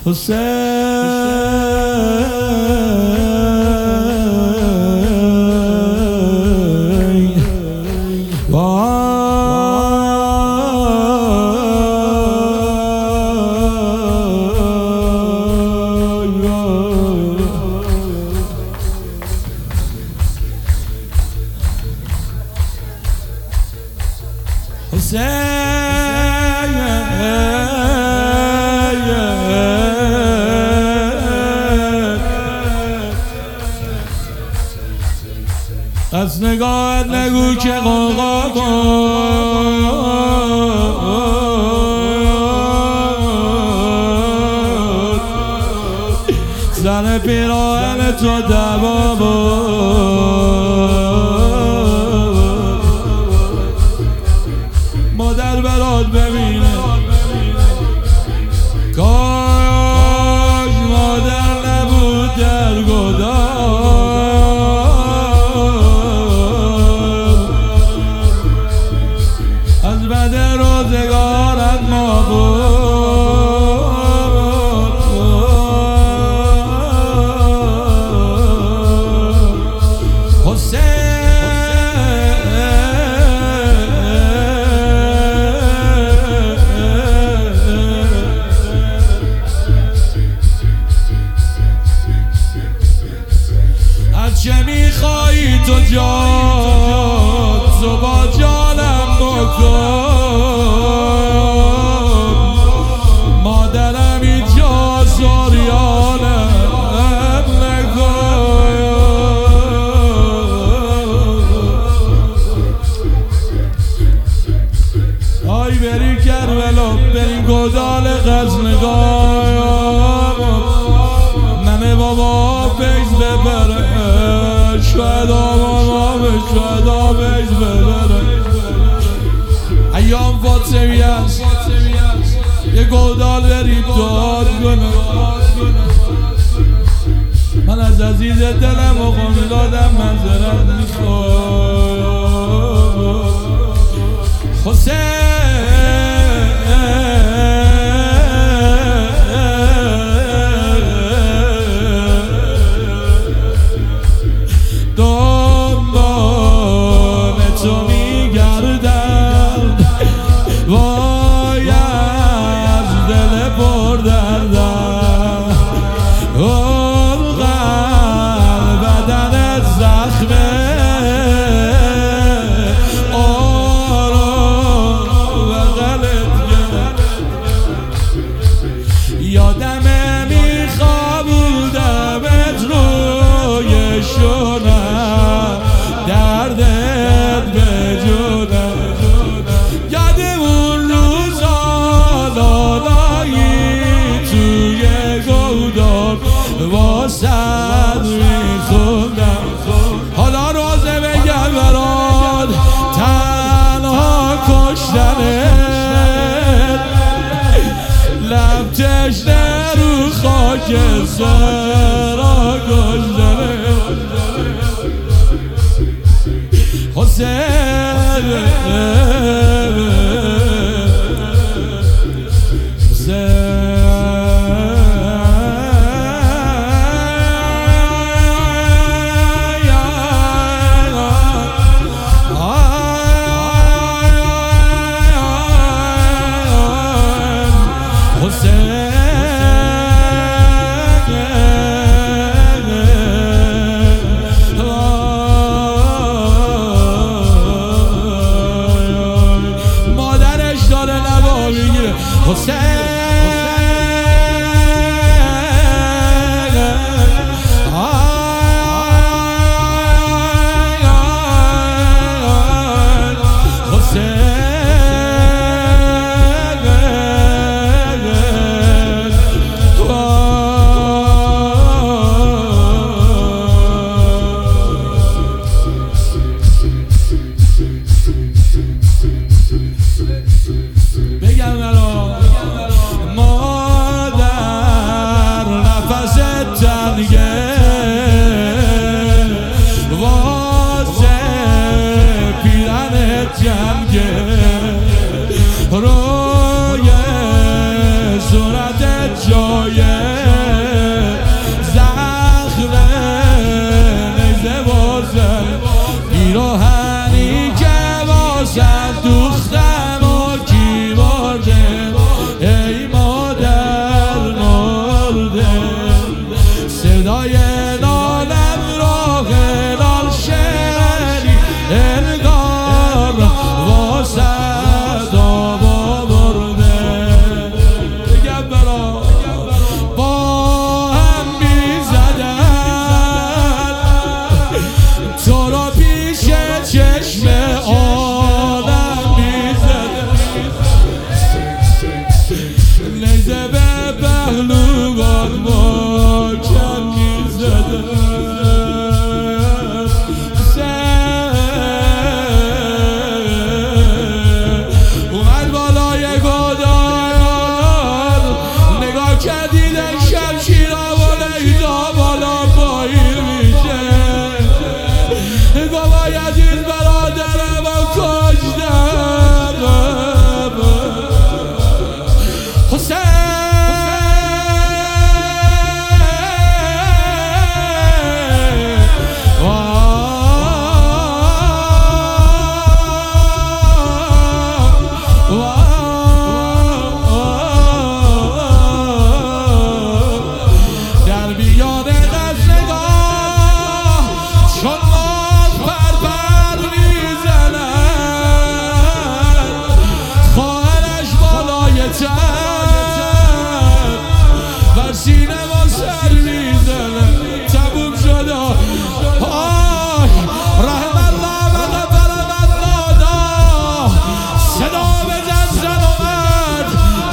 از نگاهت نگو که قاقا کن زن پیراهن تو دوا مادر برات ببینه کاش مادر نبود در از بد روزگارت ما چه میخوایی تو جان تو با جانم بکن مادرم اینجا سریانم نکن آی بری کربلا بری گدال غزنگاه ممه بابا فیض ببره شاید آبش ببره ایام فاطمی است یه گودال برید داد کنه من از عزیز دلم و خون دادم منظرت میخوام حسین وای از دل پر دردم اون قلب بدن زخمه آرام بغلت یادمه میخوابودمت روی شونم دردت به جونم واسد میخوندم حالا روزه بگم برات تنها کشتنت لب تشنه رو خاک سرا کشتنت حسین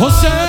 حسین